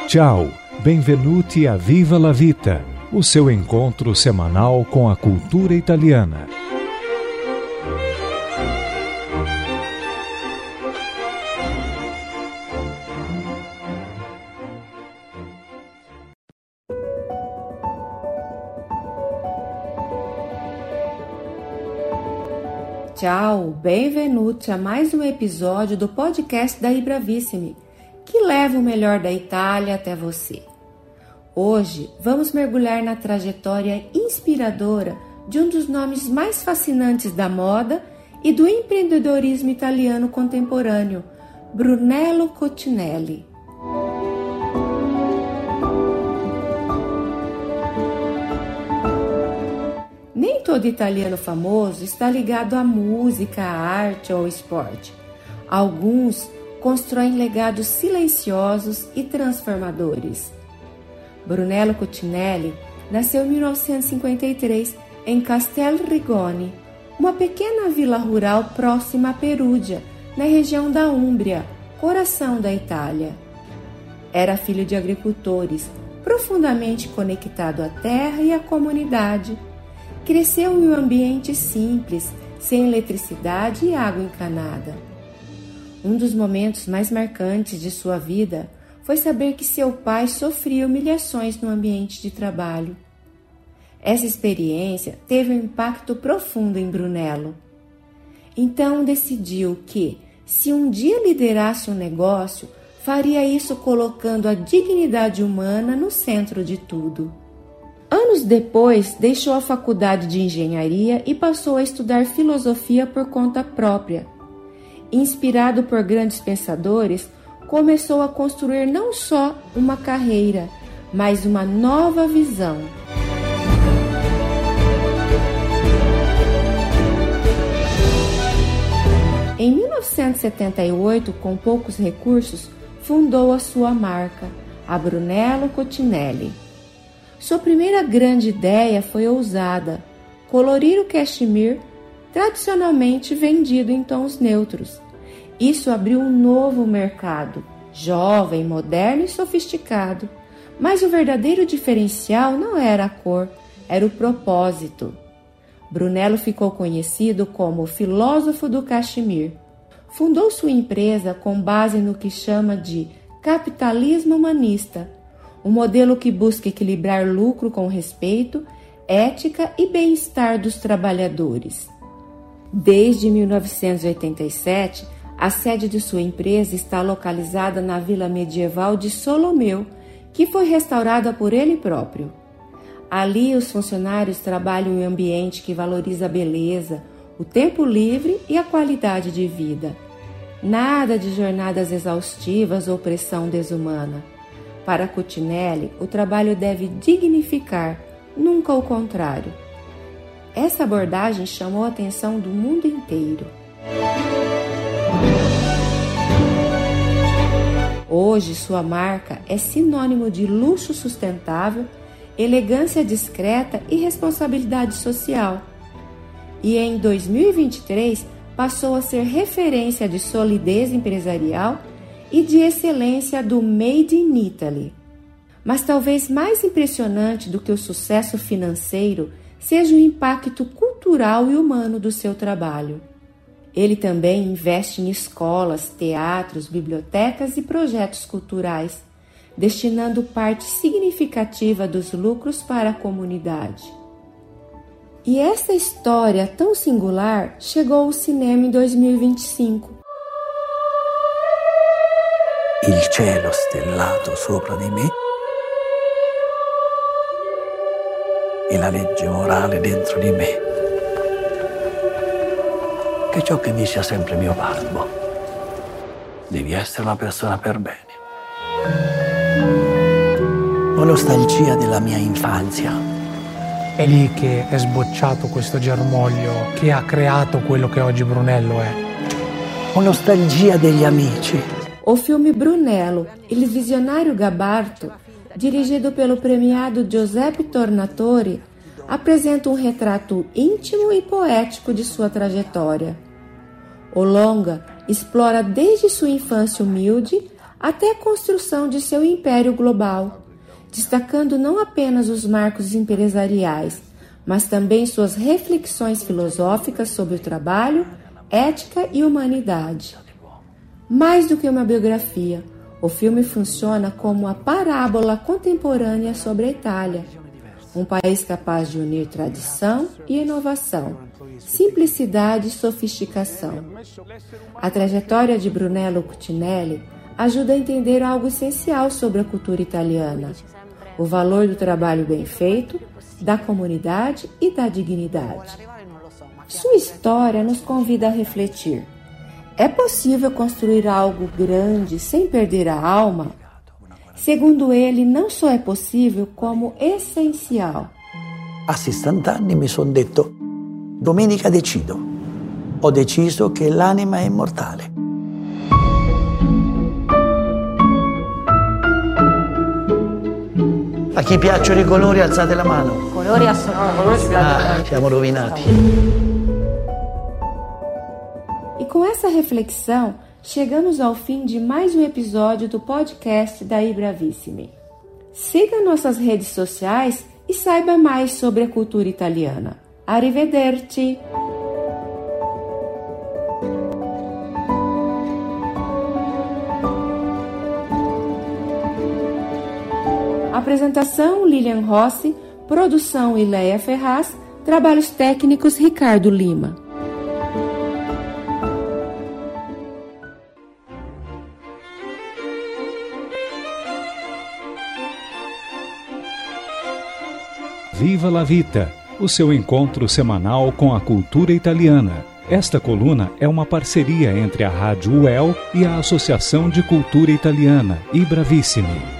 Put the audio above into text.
Ciao, benvenuti a Viva la Vita, o seu encontro semanal com a cultura italiana. Ciao, benvenuti a mais um episódio do podcast da iBravissimi, que leva o melhor da Itália até você. Hoje vamos mergulhar na trajetória inspiradora de um dos nomes mais fascinantes da moda e do empreendedorismo italiano contemporâneo, Brunello Cucinelli. Nem todo italiano famoso está ligado à música, à arte ou ao esporte. Alguns constroem legados silenciosos e transformadores. Brunello Cucinelli nasceu em 1953 em Castelrigoni, uma pequena vila rural próxima a Perugia, na região da Úmbria, coração da Itália. Era filho de agricultores, profundamente conectado à terra e à comunidade. Cresceu em um ambiente simples, sem eletricidade e água encanada. Um dos momentos mais marcantes de sua vida foi saber que seu pai sofria humilhações no ambiente de trabalho. Essa experiência teve um impacto profundo em Brunello. Então decidiu que, se um dia liderasse um negócio, faria isso colocando a dignidade humana no centro de tudo. Anos depois, deixou a faculdade de engenharia e passou a estudar filosofia por conta própria. Inspirado por grandes pensadores, começou a construir não só uma carreira, mas uma nova visão. Em 1978, com poucos recursos, fundou a sua marca, a Brunello Cucinelli. Sua primeira grande ideia foi ousada: colorir o cachemir, tradicionalmente vendido em tons neutros. Isso abriu um novo mercado, jovem, moderno e sofisticado. Mas o verdadeiro diferencial não era a cor, era o propósito. Brunello ficou conhecido como o filósofo do cachemir. Fundou sua empresa com base no que chama de capitalismo humanista, um modelo que busca equilibrar lucro com respeito, ética e bem-estar dos trabalhadores. Desde 1987, a sede de sua empresa está localizada na vila medieval de Solomeo, que foi restaurada por ele próprio. Ali, os funcionários trabalham em um ambiente que valoriza a beleza, o tempo livre e a qualidade de vida. Nada de jornadas exaustivas ou pressão desumana. Para Cucinelli, o trabalho deve dignificar, nunca o contrário. Essa abordagem chamou a atenção do mundo inteiro. Hoje, sua marca é sinônimo de luxo sustentável, elegância discreta e responsabilidade social. E em 2023, passou a ser referência de solidez empresarial e de excelência do Made in Italy. Mas talvez mais impressionante do que o sucesso financeiro seja o impacto cultural e humano do seu trabalho. Ele também investe em escolas, teatros, bibliotecas e projetos culturais, destinando parte significativa dos lucros para a comunidade. E essa história tão singular chegou ao cinema em 2025. Il cielo stellato sopra di me e la legge morale dentro di me, che ciò che dice sempre mio babbo: devi essere una persona per bene. Ho nostalgia della mia infanzia. È lì che è sbocciato questo germoglio che ha creato quello che oggi Brunello è. Ho nostalgia degli amici. O filme Brunello, Il visionário Gabarto, dirigido pelo premiado Giuseppe Tornatore, apresenta um retrato íntimo e poético de sua trajetória. O longa explora desde sua infância humilde até a construção de seu império global, destacando não apenas os marcos empresariais, mas também suas reflexões filosóficas sobre o trabalho, ética e humanidade. Mais do que uma biografia, o filme funciona como uma parábola contemporânea sobre a Itália, um país capaz de unir tradição e inovação, simplicidade e sofisticação. A trajetória de Brunello Cucinelli ajuda a entender algo essencial sobre a cultura italiana: o valor do trabalho bem feito, da comunidade e da dignidade. Sua história nos convida a refletir. É possível construir algo grande sem perder a alma? Segundo ele, não só é possível, como essencial. A 60 anni mi sono detto, domenica decido. Ho deciso che l'anima è immortale. A chi piacciono i colori alzate la mano. Colori assolutamente. Siamo rovinati. E com essa reflexão, chegamos ao fim de mais um episódio do podcast da iBravissimi. Siga nossas redes sociais e saiba mais sobre a cultura italiana. Arrivederci! Apresentação Lilian Rossi, produção Ileia Ferraz, trabalhos técnicos Ricardo Lima. Viva la Vita, o seu encontro semanal com a cultura italiana. Esta coluna é uma parceria entre a Rádio UEL e a Associação de Cultura Italiana, iBravissimi.